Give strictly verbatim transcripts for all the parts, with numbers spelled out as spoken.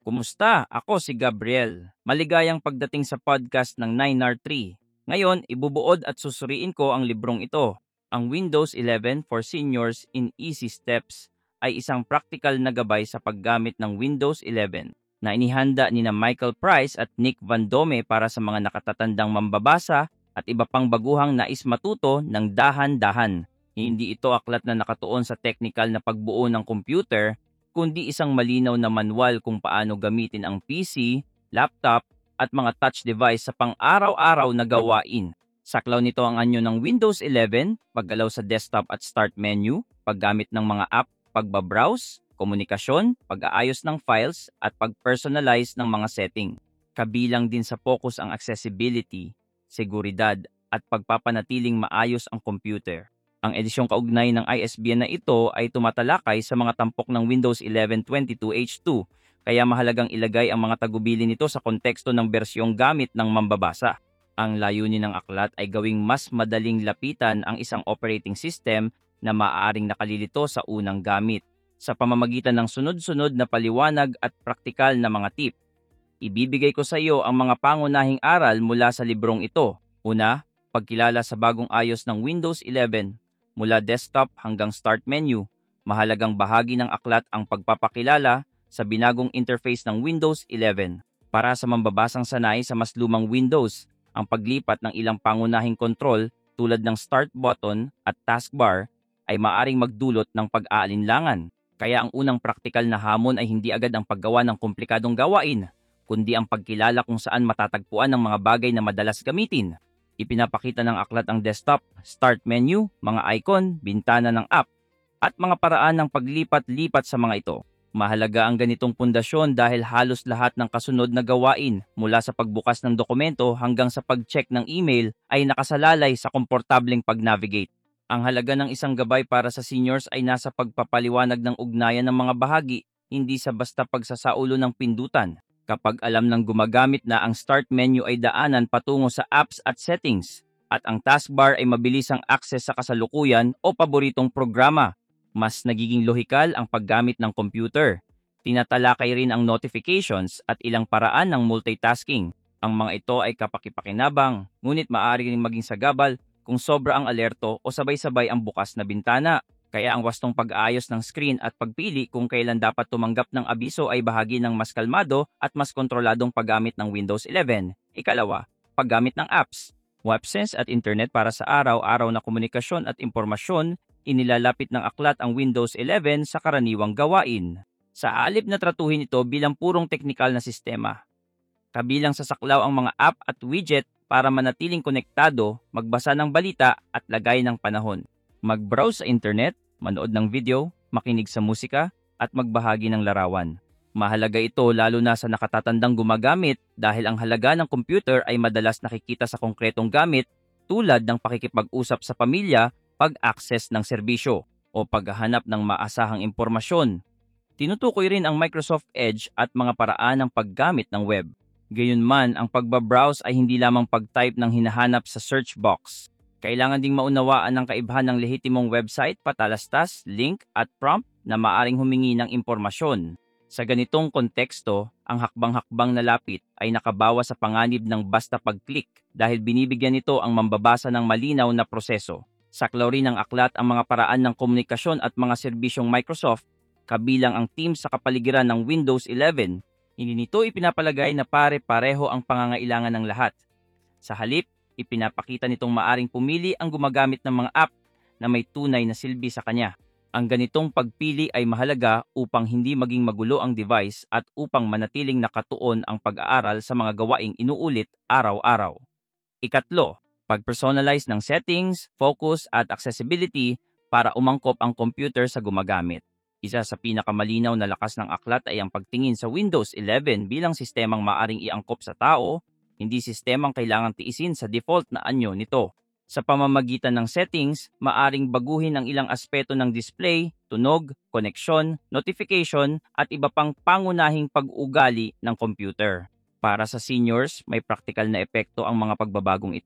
Kumusta? Ako si Gabriel. Maligayang pagdating sa podcast ng nine R three. Ngayon, ibubuod at susuriin ko ang librong ito. Ang Windows eleven for Seniors in Easy Steps ay isang praktikal na gabay sa paggamit ng Windows eleven na inihanda ni na Michael Price at Nick Van Dome para sa mga nakatatandang mambabasa at iba pang baguhang nais matuto ng dahan-dahan. Hindi ito aklat na nakatuon sa technical na pagbuo ng computer, kundi isang malinaw na manual kung paano gamitin ang P C, laptop, at mga touch device sa pang-araw-araw na gawain. Saklaw nito ang anyo ng Windows eleven, paggalaw sa desktop at start menu, paggamit ng mga app, pagbabrowse, komunikasyon, pag-aayos ng files, at pag-personalize ng mga setting. Kabilang din sa focus ang accessibility, seguridad, at pagpapanatiling maayos ang computer. Ang edisyong kaugnay ng I S B N na ito ay tumatalakay sa mga tampok ng Windows eleven twenty-two H two, kaya mahalagang ilagay ang mga tagubilin nito sa konteksto ng bersyong gamit ng mambabasa. Ang layunin ng aklat ay gawing mas madaling lapitan ang isang operating system na maaaring nakalilito sa unang gamit sa pamamagitan ng sunod-sunod na paliwanag at praktikal na mga tip. Ibibigay ko sa iyo ang mga pangunahing aral mula sa librong ito. Una, pagkilala sa bagong ayos ng Windows eleven. Mula desktop hanggang start menu, mahalagang bahagi ng aklat ang pagpapakilala sa binagong interface ng Windows eleven. Para sa mambabasang sanay sa mas lumang Windows, ang paglipat ng ilang pangunahing kontrol tulad ng start button at taskbar ay maaring magdulot ng pag-aalinlangan. Kaya ang unang praktikal na hamon ay hindi agad ang paggawa ng komplikadong gawain, kundi ang pagkilala kung saan matatagpuan ang mga bagay na madalas gamitin. Ipinapakita ng aklat ang desktop, start menu, mga icon, bintana ng app, at mga paraan ng paglipat-lipat sa mga ito. Mahalaga ang ganitong pundasyon dahil halos lahat ng kasunod na gawain mula sa pagbukas ng dokumento hanggang sa pag-check ng email ay nakasalalay sa komportableng pag-navigate. Ang halaga ng isang gabay para sa seniors ay nasa pagpapaliwanag ng ugnayan ng mga bahagi, hindi sa basta pagsasaulo ng pindutan. Kapag alam ng gumagamit na ang start menu ay daanan patungo sa apps at settings, at ang taskbar ay mabilisang access sa kasalukuyan o paboritong programa, mas nagiging lohikal ang paggamit ng computer. Tinatalakay rin ang notifications at ilang paraan ng multitasking. Ang mga ito ay kapakipakinabang, ngunit maaari rin maging sagabal kung sobra ang alerto o sabay-sabay ang bukas na bintana. Kaya ang wastong pag-aayos ng screen at pagpili kung kailan dapat tumanggap ng abiso ay bahagi ng mas kalmado at mas kontroladong paggamit ng Windows eleven. Ikalawa, paggamit ng apps. WebSense at Internet para sa araw-araw na komunikasyon at impormasyon, inilalapit ng aklat ang Windows eleven sa karaniwang gawain. Sa alip na tratuhin ito bilang purong teknikal na sistema. Kabilang sa saklaw ang mga app at widget para manatiling konektado, magbasa ng balita at lagay ng panahon. Mag-browse sa internet, manood ng video, makinig sa musika, at magbahagi ng larawan. Mahalaga ito lalo na sa nakatatandang gumagamit dahil ang halaga ng computer ay madalas nakikita sa konkretong gamit tulad ng pakikipag-usap sa pamilya, pag-access ng serbisyo, o paghahanap ng maasahang impormasyon. Tinutukoy rin ang Microsoft Edge at mga paraan ng paggamit ng web. Gayunman, ang pagbabrowse ay hindi lamang pag-type ng hinahanap sa search box. Kailangan ding maunawaan ang kaibahan ng lehitimong website, patalastas, link at prompt na maaring humingi ng impormasyon. Sa ganitong konteksto, ang hakbang-hakbang na lapit ay nakabawa sa panganib ng basta pag-click dahil binibigyan nito ang mambabasa ng malinaw na proseso. Saklaw rin ng aklat ang mga paraan ng komunikasyon at mga serbisyong Microsoft, kabilang ang Teams sa kapaligiran ng Windows eleven. Hindi nito ipinapalagay na pare-pareho ang pangangailangan ng lahat. Sa halip, ipinapakita nitong maaring pumili ang gumagamit ng mga app na may tunay na silbi sa kanya. Ang ganitong pagpili ay mahalaga upang hindi maging magulo ang device at upang manatiling nakatuon ang pag-aaral sa mga gawaing inuulit araw-araw. Ikatlo, pag-personalize ng settings, focus at accessibility para umangkop ang computer sa gumagamit. Isa sa pinakamalinaw na lakas ng aklat ay ang pagtingin sa Windows eleven bilang sistemang maaring iangkop sa tao, hindi sistemang kailangang tiisin sa default na anyo nito. Sa pamamagitan ng settings, maaring baguhin ang ilang aspeto ng display, tunog, koneksyon, notification, at iba pang pangunahing pag-ugali ng computer. Para sa seniors, may praktikal na epekto ang mga pagbabagong ito.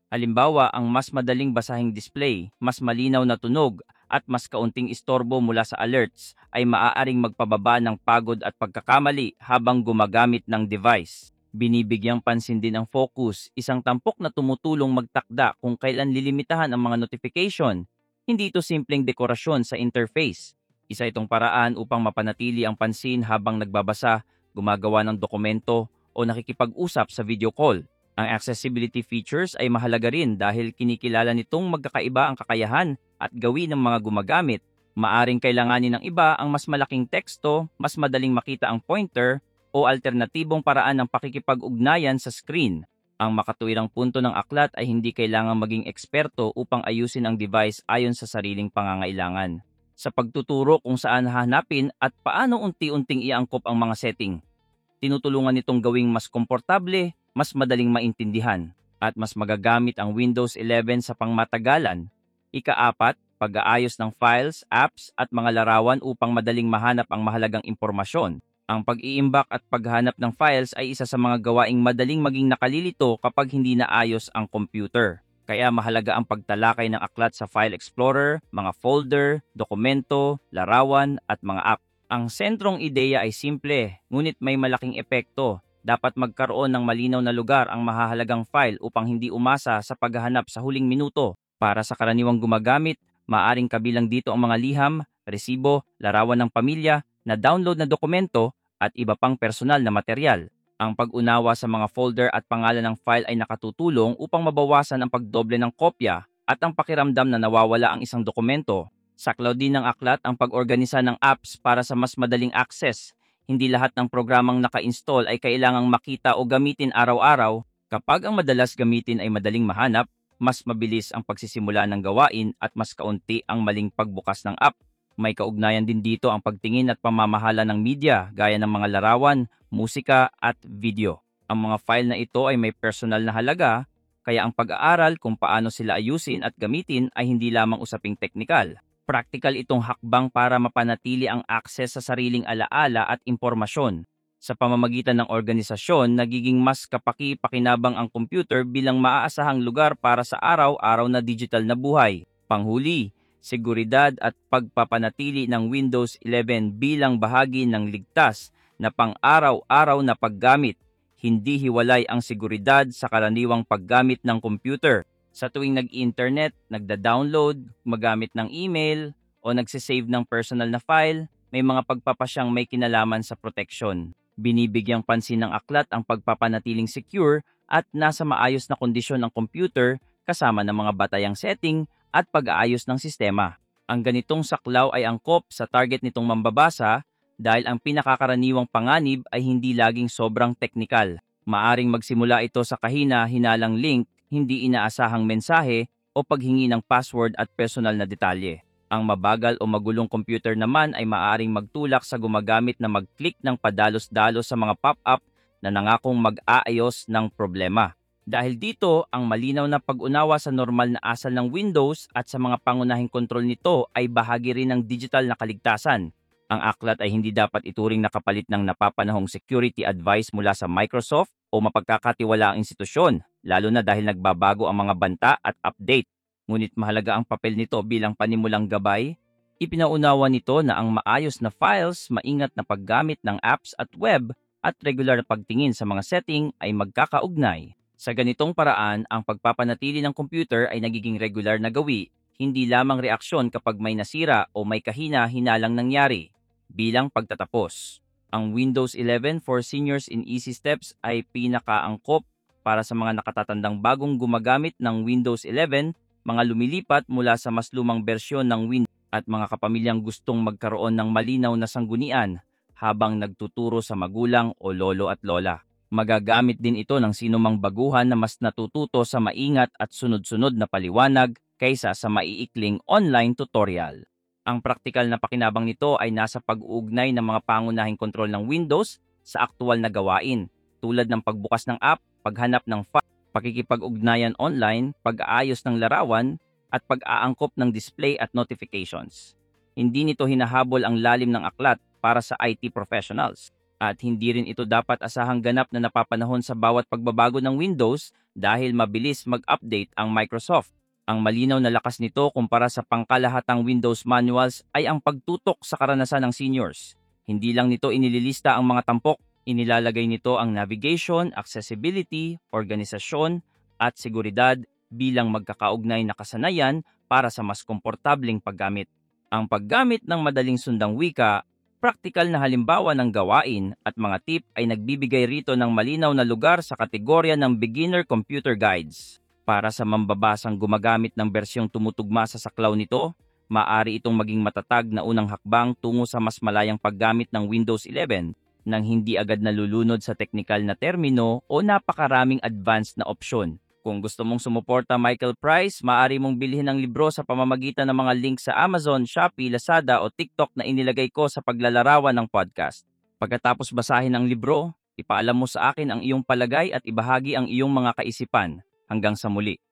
Halimbawa, ang mas madaling basahing display, mas malinaw na tunog, at mas kaunting istorbo mula sa alerts ay maaaring magpababa ng pagod at pagkakamali habang gumagamit ng device. Binibigyang pansin din ang focus, isang tampok na tumutulong magtakda kung kailan lilimitahan ang mga notification. Hindi ito simpleng dekorasyon sa interface. Isa itong paraan upang mapanatili ang pansin habang nagbabasa, gumagawa ng dokumento, o nakikipag-usap sa video call. Ang accessibility features ay mahalaga rin dahil kinikilala nitong magkakaiba ang kakayahan at gawin ng mga gumagamit. Maaring kailanganin ng iba ang mas malaking teksto, mas madaling makita ang pointer, o alternatibong paraan ng pakikipag-ugnayan sa screen. Ang makatuwirang punto ng aklat ay hindi kailangang maging eksperto upang ayusin ang device ayon sa sariling pangangailangan. Sa pagtuturo kung saan hahanapin at paano unti-unting iangkop ang mga setting, tinutulungan nitong gawing mas komportable, mas madaling maintindihan, at mas magagamit ang Windows eleven sa pangmatagalan. Ikaapat, pag-aayos ng files, apps, at mga larawan upang madaling mahanap ang mahalagang impormasyon. Ang pag-iimbak at paghanap ng files ay isa sa mga gawaing madaling maging nakalilito kapag hindi naayos ang computer. Kaya mahalaga ang pagtalakay ng aklat sa File Explorer, mga folder, dokumento, larawan, at mga app. Ang sentrong ideya ay simple, ngunit may malaking epekto. Dapat magkaroon ng malinaw na lugar ang mahahalagang file upang hindi umasa sa paghahanap sa huling minuto. Para sa karaniwang gumagamit, maaring kabilang dito ang mga liham, resibo, larawan ng pamilya, na download na dokumento, at iba pang personal na material. Ang pag-unawa sa mga folder at pangalan ng file ay nakatutulong upang mabawasan ang pagdoble ng kopya at ang pakiramdam na nawawala ang isang dokumento. Saklaw din ng aklat ang pag-organisa ng apps para sa mas madaling access. Hindi lahat ng programang naka-install ay kailangang makita o gamitin araw-araw. Kapag ang madalas gamitin ay madaling mahanap, mas mabilis ang pagsisimula ng gawain at mas kaunti ang maling pagbukas ng app. May kaugnayan din dito ang pagtingin at pamamahala ng media gaya ng mga larawan, musika at video. Ang mga file na ito ay may personal na halaga, kaya ang pag-aaral kung paano sila ayusin at gamitin ay hindi lamang usaping teknikal. Practical itong hakbang para mapanatili ang access sa sariling alaala at impormasyon. Sa pamamagitan ng organisasyon, nagiging mas kapaki-pakinabang ang computer bilang maaasahang lugar para sa araw-araw na digital na buhay. Panghuli, seguridad at pagpapanatili ng Windows eleven bilang bahagi ng ligtas na pang-araw-araw na paggamit. Hindi hiwalay ang seguridad sa karaniwang paggamit ng computer. Sa tuwing nag-internet, nagda-download, magamit ng email, o nagsisave ng personal na file, may mga pagpapasyang may kinalaman sa proteksyon. Binibigyang pansin ng aklat ang pagpapanatiling secure at nasa maayos na kondisyon ng computer kasama ng mga batayang setting at pag-aayos ng sistema. Ang ganitong saklaw ay angkop sa target nitong mambabasa dahil ang pinakakaraniwang panganib ay hindi laging sobrang teknikal. Maaring magsimula ito sa kahina-hinalang link, hindi inaasahang mensahe o paghingi ng password at personal na detalye. Ang mabagal o magulong computer naman ay maaaring magtulak sa gumagamit na mag-click ng padalos-dalos sa mga pop-up na nangakong mag-aayos ng problema. Dahil dito, ang malinaw na pag-unawa sa normal na asal ng Windows at sa mga pangunahing kontrol nito ay bahagi rin ng digital na kaligtasan. Ang aklat ay hindi dapat ituring na kapalit ng napapanahong security advice mula sa Microsoft o mapagkakatiwalaang institusyon, lalo na dahil nagbabago ang mga banta at update. Ngunit mahalaga ang papel nito bilang panimulang gabay. Ipinaunawa nito na ang maayos na files, maingat na paggamit ng apps at web, at regular na pagtingin sa mga setting ay magkakaugnay. Sa ganitong paraan, ang pagpapanatili ng computer ay nagiging regular na gawi, hindi lamang reaksyon kapag may nasira o may kahina-hinalang nangyari. Bilang pagtatapos, ang Windows eleven for Seniors in Easy Steps ay pinakaangkop para sa mga nakatatandang bagong gumagamit ng Windows eleven, mga lumilipat mula sa mas lumang bersyon ng Windows at mga kapamilyang gustong magkaroon ng malinaw na sanggunian habang nagtuturo sa magulang o lolo at lola. Magagamit din ito ng sinumang baguhan na mas natututo sa maingat at sunod-sunod na paliwanag kaysa sa maiikling online tutorial. Ang praktikal na pakinabang nito ay nasa pag-uugnay ng mga pangunahing kontrol ng Windows sa aktual na gawain, tulad ng pagbukas ng app, paghanap ng file, pakikipag-ugnayan online, pag-aayos ng larawan, at pag-aangkop ng display at notifications. Hindi nito hinahabol ang lalim ng aklat para sa I T professionals. At hindi rin ito dapat asahang ganap na napapanahon sa bawat pagbabago ng Windows dahil mabilis mag-update ang Microsoft. Ang malinaw na lakas nito kumpara sa pangkalahatang Windows manuals ay ang pagtutok sa karanasan ng seniors. Hindi lang nito inililista ang mga tampok, inilalagay nito ang navigation, accessibility, organisasyon, at seguridad bilang magkakaugnay na kasanayan para sa mas komportableng paggamit. Ang paggamit ng madaling sundang wika, praktikal na halimbawa ng gawain at mga tip ay nagbibigay rito ng malinaw na lugar sa kategorya ng beginner computer guides. Para sa mambabasang gumagamit ng bersyong tumutugma sa saklaw nito, maaari itong maging matatag na unang hakbang tungo sa mas malayang paggamit ng Windows eleven nang hindi agad nalulunod sa teknikal na termino o napakaraming advanced na opsyon. Kung gusto mong sumuporta Michael Price, maaari mong bilhin ang libro sa pamamagitan ng mga link sa Amazon, Shopee, Lazada o TikTok na inilagay ko sa paglalarawan ng podcast. Pagkatapos basahin ang libro, ipaalam mo sa akin ang iyong palagay at ibahagi ang iyong mga kaisipan. Hanggang sa muli.